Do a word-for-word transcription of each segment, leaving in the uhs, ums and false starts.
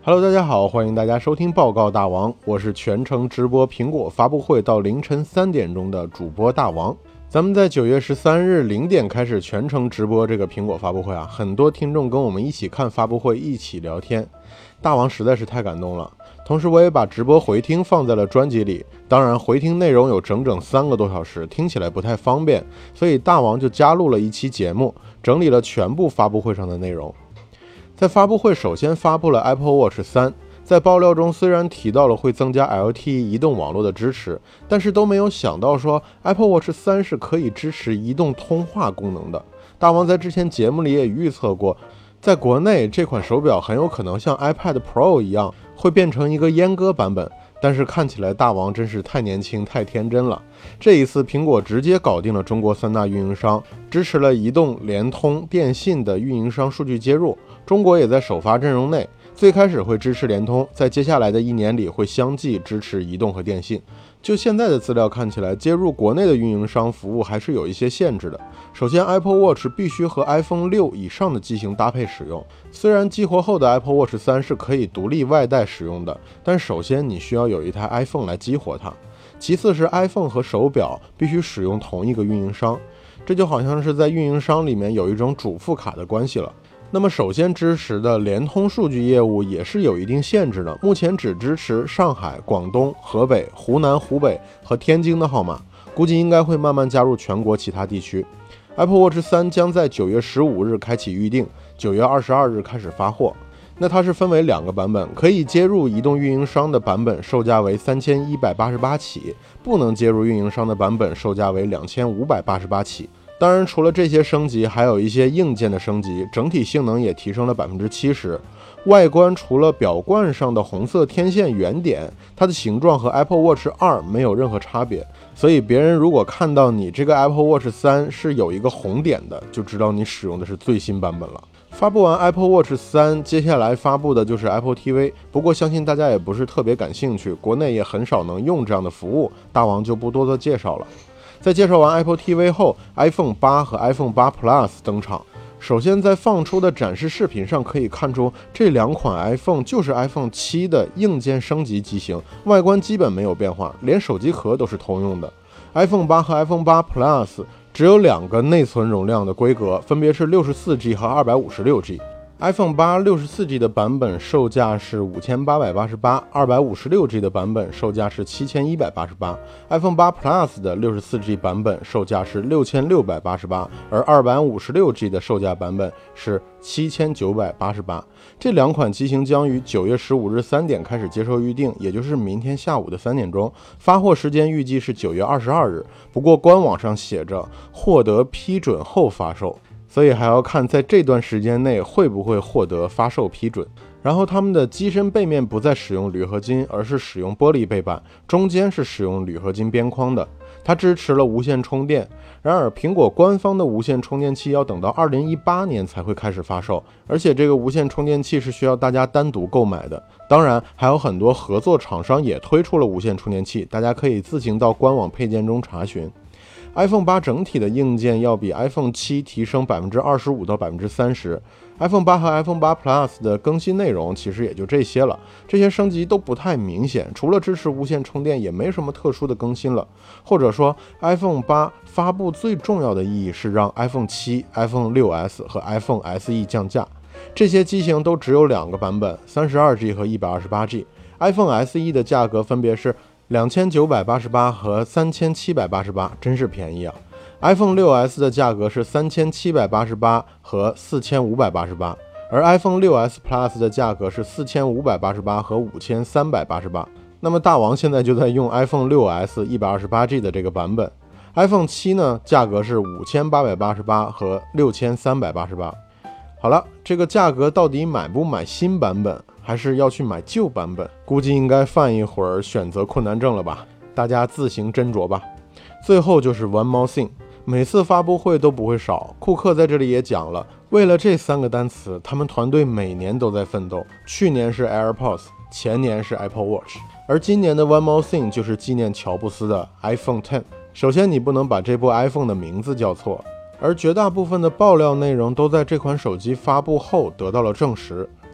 Hello， 大家好，欢迎大家收听报告大王，我是全程直播苹果发布会到凌晨三点钟的主播大王。咱们在九月十三日零点开始全程直播这个苹果发布会啊，很多听众跟我们一起看发布会，一起聊天，大王实在是太感动了。同时我也把直播回听放在了专辑里，当然回听内容有整整三个多小时，听起来不太方便，所以大王就加入了一期节目，整理了全部发布会上的内容。在发布会首先发布了 Apple Watch 三，在爆料中虽然提到了会增加 L T E 移动网络的支持，但是都没有想到说 Apple Watch 三是可以支持移动通话功能的。大王在之前节目里也预测过，在国内这款手表很有可能像 iPad Pro 一样会变成一个阉割版本，但是看起来大王真是太年轻太天真了。这一次苹果直接搞定了中国三大运营商，支持了移动、联通、电信的运营商数据接入，中国也在首发阵容内，最开始会支持联通，在接下来的一年里会相继支持移动和电信。就现在的资料看起来，接入国内的运营商服务还是有一些限制的。首先 Apple Watch 必须和 iPhone 六以上的机型搭配使用，虽然激活后的 Apple Watch 三是可以独立外带使用的，但首先你需要有一台 iPhone 来激活它。其次是 iPhone 和手表必须使用同一个运营商，这就好像是在运营商里面有一种主副卡的关系了。那么首先支持的联通数据业务也是有一定限制的，目前只支持上海、广东、河北、湖南、湖北和天津的号码，估计应该会慢慢加入全国其他地区。 Apple Watch 三将在九月十五日开启预定，九月二十二日开始发货。那它是分为两个版本，可以接入移动运营商的版本售价为三千一百八十八起，不能接入运营商的版本售价为两千五百八十八起。当然除了这些升级，还有一些硬件的升级，整体性能也提升了 百分之七十。 外观除了表冠上的红色天线圆点，它的形状和 Apple Watch 二没有任何差别，所以别人如果看到你这个 Apple Watch 三是有一个红点的，就知道你使用的是最新版本了。发布完 Apple Watch 三，接下来发布的就是 Apple T V， 不过相信大家也不是特别感兴趣，国内也很少能用这样的服务，大王就不多做介绍了。在介绍完 Apple T V 后， iPhone 八和 iPhone 八 Plus 登场。首先在放出的展示视频上可以看出，这两款 iPhone 就是 iPhone 七的硬件升级机型，外观基本没有变化，连手机壳都是通用的。 iPhone 八和 iPhone 八 Plus 只有两个内存容量的规格，分别是 六十四 G 和 二百五十六 G。iPhone 八 六十四 G 的版本售价是五千八百八十八， 二百五十六 G 的版本售价是七千一百八十八。 iPhone 八 Plus 的 六十四 G 版本售价是六千六百八十八，而 二百五十六 G 的售价版本是七千九百八十八。这两款机型将于九月十五日三点开始接受预定，也就是明天下午的三点钟，发货时间预计是九月二十二日，不过官网上写着获得批准后发售，所以还要看在这段时间内会不会获得发售批准。然后他们的机身背面不再使用铝合金，而是使用玻璃背板，中间是使用铝合金边框的。它支持了无线充电，然而苹果官方的无线充电器要等到二零一八年才会开始发售，而且这个无线充电器是需要大家单独购买的。当然还有很多合作厂商也推出了无线充电器，大家可以自行到官网配件中查询。iPhone 八整体的硬件要比 iPhone 七提升 百分之二十五 到 百分之三十。 iPhone 八和 iPhone 八 Plus 的更新内容其实也就这些了，这些升级都不太明显，除了支持无线充电也没什么特殊的更新了。或者说 iPhone 八发布最重要的意义是让 iPhone 七、iPhone 六 S 和 iPhone S E 降价，这些机型都只有两个版本， 三十二 G 和 一百二十八 G。 iPhone S E 的价格分别是两千九百八十八和三千七百八十八，真是便宜啊。 iPhone 六 S 的价格是三千七百八十八和四千五百八十八，而 iPhone 六 S Plus 的价格是四千五百八十八和五千三百八十八。那么大王现在就在用 iPhone 六 S 一百二十八 G 的这个版本。 iPhone 七呢，价格是五千八百八十八和六千三百八十八。好了，这个价格到底买不买新版本，还是要去买旧版本，估计应该犯一会儿选择困难症了吧，大家自行斟酌吧。最后就是 One More Thing， 每次发布会都不会少，库克在这里也讲了，为了这三个单词，他们团队每年都在奋斗。去年是 AirPods， 前年是 Apple Watch， 而今年的 One More Thing 就是纪念乔布斯的 iPhone 十。首先你不能把这部 iPhone 的名字叫错，而绝大部分的爆料内容都在这款手机发布后得到了证实。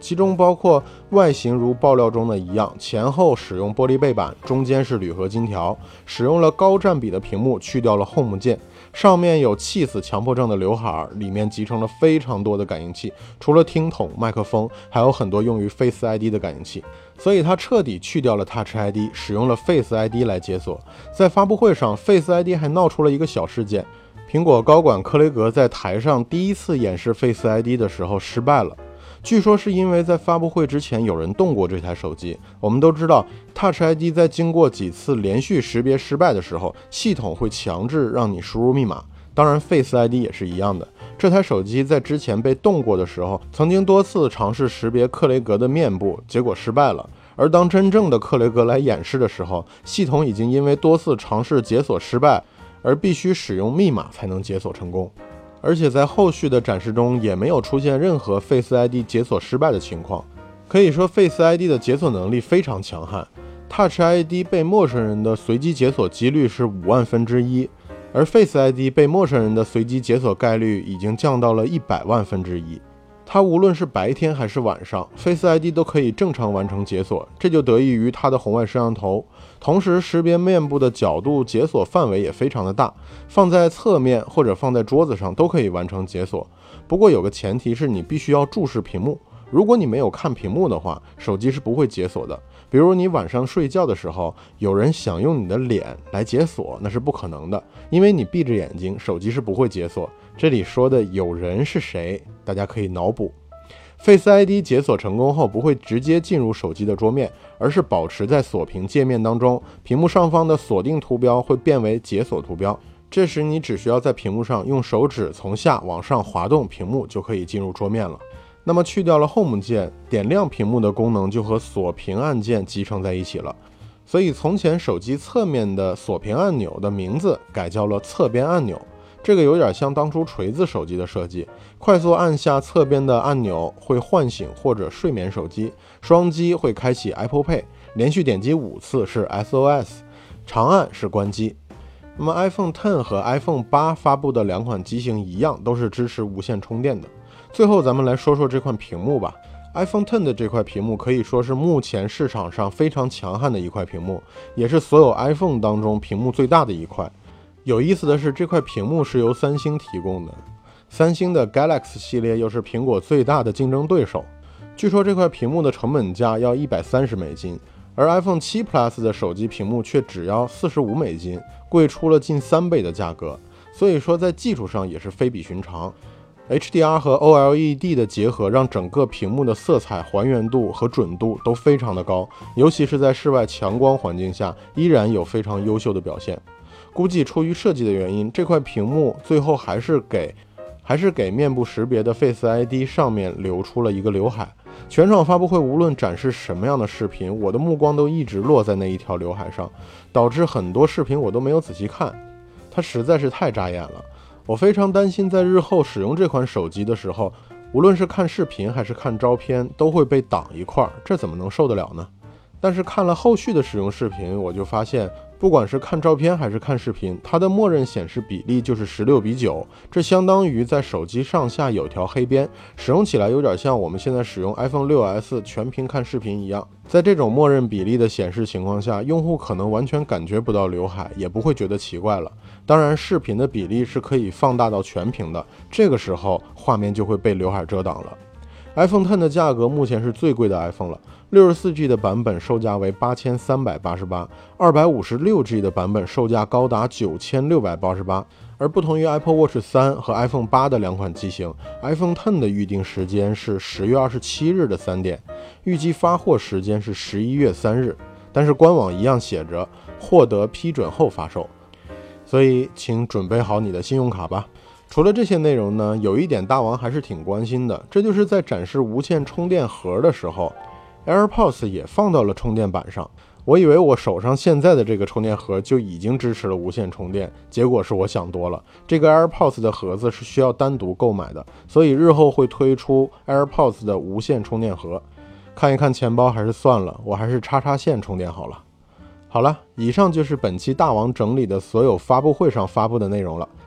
其中包括外形如爆料中的一样，前后使用玻璃背板，中间是铝合金条，使用了高占比的屏幕，去掉了 Home 键，上面有气死强迫症的刘海，里面集成了非常多的感应器，除了听筒、麦克风，还有很多用于 Face I D 的感应器，所以它彻底去掉了 Touch I D， 使用了 Face I D 来解锁。在发布会上 Face I D 还闹出了一个小事件，苹果高管克雷格在台上第一次演示 Face I D 的时候失败了，据说是因为在发布会之前有人动过这台手机。我们都知道 Touch I D 在经过几次连续识别失败的时候，系统会强制让你输入密码，当然 Face I D 也是一样的。这台手机在之前被动过的时候，曾经多次尝试识别克雷格的面部，结果失败了。而当真正的克雷格来演示的时候，系统已经因为多次尝试解锁失败，而必须使用密码才能解锁成功。而且在后续的展示中也没有出现任何 Face I D 解锁失败的情况，可以说 Face I D 的解锁能力非常强悍。 Touch I D 被陌生人的随机解锁几率是五万分之一，而 Face I D 被陌生人的随机解锁概率已经降到了一百万分之一。它无论是白天还是晚上 Face I D 都可以正常完成解锁，这就得益于它的红外摄像头，同时识别面部的角度解锁范围也非常的大，放在侧面或者放在桌子上都可以完成解锁。不过有个前提是你必须要注视屏幕，如果你没有看屏幕的话，手机是不会解锁的。比如你晚上睡觉的时候，有人想用你的脸来解锁，那是不可能的，因为你闭着眼睛，手机是不会解锁。这里说的有人是谁，大家可以脑补。 Face I D 解锁成功后不会直接进入手机的桌面，而是保持在锁屏界面当中，屏幕上方的锁定图标会变为解锁图标，这时你只需要在屏幕上用手指从下往上滑动屏幕就可以进入桌面了。那么去掉了 Home 键，点亮屏幕的功能就和锁屏按键集成在一起了。所以从前手机侧面的锁屏按钮的名字改叫了侧边按钮，这个有点像当初锤子手机的设计，快速按下侧边的按钮会唤醒或者睡眠手机，双击会开启 Apple Pay， 连续点击五次是 S O S， 长按是关机。那么 iPhone X 和 iPhone 八发布的两款机型一样，都是支持无线充电的。最后咱们来说说这块屏幕吧。 iPhone X 的这块屏幕可以说是目前市场上非常强悍的一块屏幕，也是所有 iPhone 当中屏幕最大的一块。有意思的是，这块屏幕是由三星提供的，三星的 Galaxy 系列又是苹果最大的竞争对手。据说这块屏幕的成本价要一百三十美金，而 iPhone 七 Plus 的手机屏幕却只要四十五美金，贵出了近三倍的价格。所以说在技术上也是非比寻常。H D R 和 O L E D 的结合让整个屏幕的色彩还原度和准度都非常的高，尤其是在室外强光环境下依然有非常优秀的表现。估计出于设计的原因，这块屏幕最后还是给还是给面部识别的 Face I D 上面留出了一个刘海。全场发布会无论展示什么样的视频，我的目光都一直落在那一条刘海上，导致很多视频我都没有仔细看，它实在是太扎眼了。我非常担心在日后使用这款手机的时候，无论是看视频还是看照片都会被挡一块，这怎么能受得了呢？但是看了后续的使用视频，我就发现不管是看照片还是看视频，它的默认显示比例就是十六比九，这相当于在手机上下有条黑边，使用起来有点像我们现在使用 iPhone 六 S 全屏看视频一样。在这种默认比例的显示情况下，用户可能完全感觉不到刘海，也不会觉得奇怪了。当然视频的比例是可以放大到全屏的，这个时候画面就会被刘海遮挡了。iPhone X 的价格目前是最贵的 iPhone 了， 六十四 G 的版本售价为八千三百八十八， 二百五十六 G 的版本售价高达九千六百八十八。而不同于 Apple Watch 三和 iPhone 八的两款机型， iPhone X 的预定时间是十月二十七日的三点，预计发货时间是十一月三日，但是官网一样写着获得批准后发售，所以请准备好你的信用卡吧。除了这些内容呢，有一点大王还是挺关心的，这就是在展示无线充电盒的时候， AirPods 也放到了充电板上。我以为我手上现在的这个充电盒就已经支持了无线充电，结果是我想多了，这个 AirPods 的盒子是需要单独购买的，所以日后会推出 AirPods 的无线充电盒。看一看钱包还是算了，我还是插插线充电好了。好了，以上就是本期大王整理的所有发布会上发布的内容了。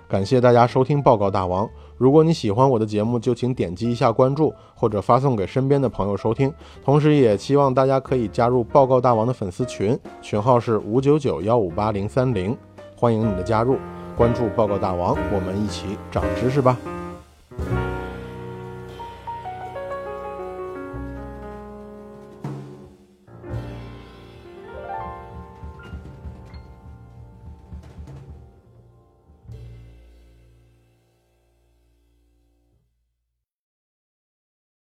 感谢大家收听报告大王。如果你喜欢我的节目，就请点击一下关注，或者发送给身边的朋友收听。同时也希望大家可以加入报告大王的粉丝群，群号是五九九一五八零三零，欢迎你的加入。关注报告大王，我们一起长知识吧。